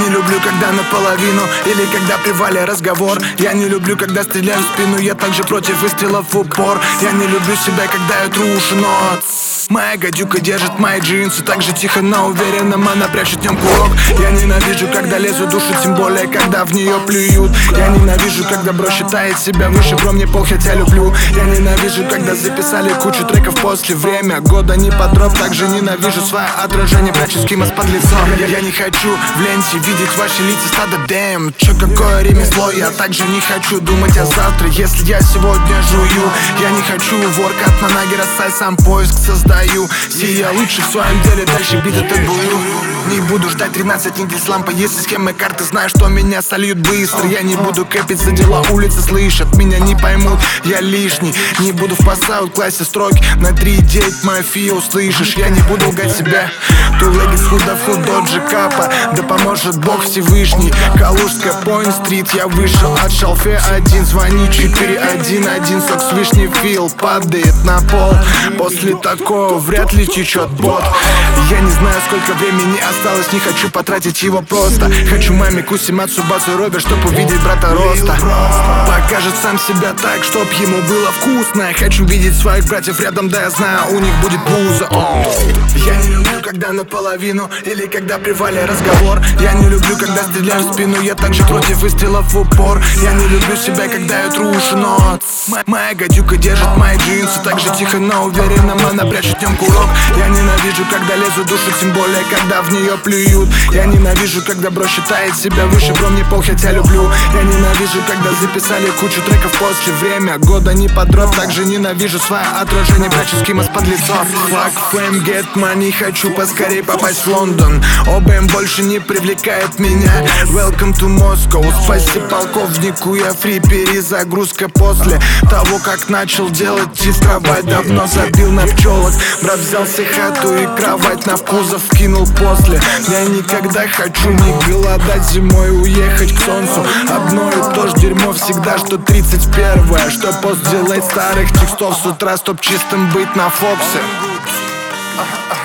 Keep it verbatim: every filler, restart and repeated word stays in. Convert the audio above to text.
не люблю, когда наполовину или когда при Вале разговор. Я не люблю, когда стреляю в спину, я также против выстрелов в упор. Я не люблю себя, когда я трушу, но моя гадюка держит мои джинсы так же тихо, но уверенно она прячет в нем курок. Я ненавижу, когда лезут в душу, тем более, когда в нее плюют. Я ненавижу, когда бро считает себя выше, бро мне пол, хотя люблю. Я ненавижу, когда записали кучу треков после время года не подроп. Также ненавижу свое отражение, прячу скимас под лицом. Я, я не хочу в ленте видеть ваши лица стада дэм. Чё, какое ремесло, я также не хочу думать о завтра, если я сегодня жую. Я не хочу воркат на ноги, рассай, сам поиск создаю. Сия лучше в своем деле, дальше бит этот бую. Не буду ждать тринадцать недель с лампой, если схемы карты, знаю, что меня сольют быстро. Я не буду кэпить за дела, улицы слышат, меня не поймут, я лишний. Не буду в пассаут-классе строки на три девять мафия, услышишь. Я не буду лгать себя. Тулеги с худа в худоджи капа, да поможет Бог Всевышний. Калужская Пойнт-стрит, я вышел от шалфе один. Звони четыре один один, сок с вишней фил падает на пол. После такого вряд ли течет бот. Я не знаю, сколько времени осталось, не хочу потратить его просто. Хочу маме Куси, Мацубасу, Робер, чтоб увидеть брата роста. Покажет сам себя так, чтоб ему было вкусно. Хочу видеть своих братьев рядом, да я знаю, у них будет пузо. Я не люблю, когда наполовину или когда при Вале разговор. Я не люблю, когда стреляю в спину, я также против выстрелов в упор. Я не люблю себя, когда я трушу, но моя гадюка держит мои джинсы так же тихо, но уверенно она прячет в нем курок. Я ненавижу, когда лезу в душу, тем более, когда в нее плюют. Я ненавижу, когда бро считает себя выше, бро мне пол, хотя люблю. Я ненавижу, когда записали кучу треков после время года не подроп. Также ненавижу свое отражение, прячу скимас под лицом. Fuck fame, get money, хочу поскорей попасть в Лондон. ОБМ больше не привлекает меня. Welcome to Moscow, спасибо полковнику, я фри, перезагрузка после того, как начал делать тестровать. Давно забил на пчелок, брат взял себе хату и кровать на кузов кинул после. Я никогда хочу не голодать зимой, уехать к солнцу. Одно и то ж дерьмо всегда, что тридцать первое. Что пост делать старых текстов с утра, чтоб чистым быть на Фоксе.